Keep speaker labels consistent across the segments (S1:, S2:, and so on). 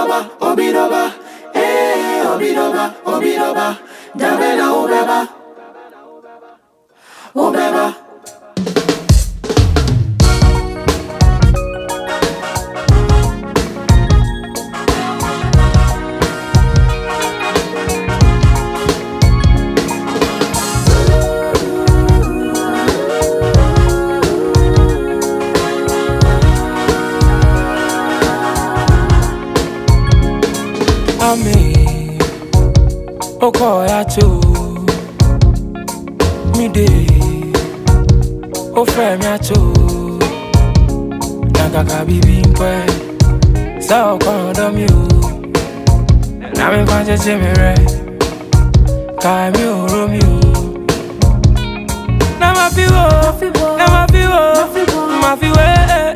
S1: obidoba, obidoba, Davena ubeba.
S2: Ami, okoya cho, mi de, ofre mi acho, nakaka bibi nkwe, sa okondo mi o, na mi kwanje chemere, ka mi oro mi o, na ma fiwo,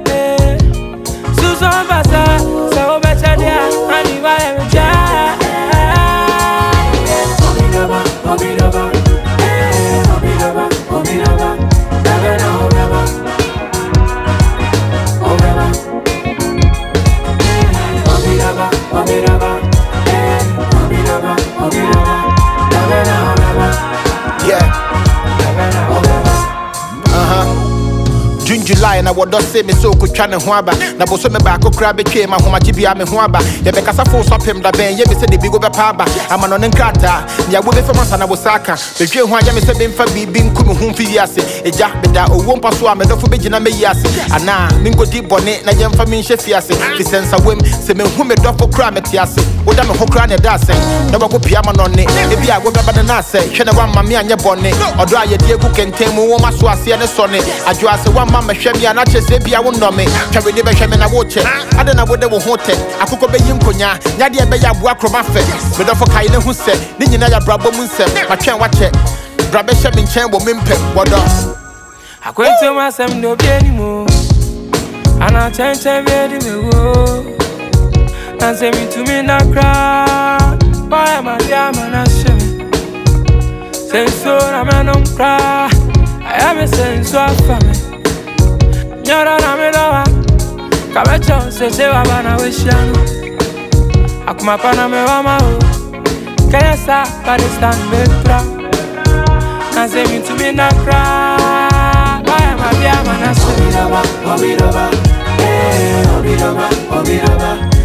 S2: Susan basa, sa obecha dia, ani wa emeja.
S3: June, July, and I would not say me so could try and waba. Nabo so me back, crab came, and Homachibia me waba. Yabeka force up him, the band, Yemi said the big over paba. I'm an unencrata. Ya will be from us and Awosaka. The Jay Wayami said, Bim for being Kumu Humfiasi, a jack beda, or won't pass one, but for Bijina Mayasi. And now, Mingo deep bonnet, na yam for me, Shefiasi. He sends a whim, say me whom a dog for crime at Yasi. What I'm a hokrania dancing. Never go piano on it. Maybe I go back and I say, Shana one mammy and your bonnet, or dry your dear cook and tame woman swasi and a sonnet. I draw one mamma shemi and I just say, I won't know me. Carry the Basham and I watch it. I don't know what they will hotel. I could obey him, Konya, Nadia Baya Buakromafe. But for Kaina who said, Ninja Brabo Munse, I can't watch it. Brabesham in Chamber Mimpe, what else?
S2: I quit to myself no be anymore. And I change every me and say me to me not cry. Why am I there, man? I say so, I'm not cry. I am a sense of family. You're not a middle. Come at you, say, I'm a wish you. I come up on a mama. Can I stop by the stand with proud? And say me to me not cry. Why am I there, man? I say
S1: obidoba, obidoba.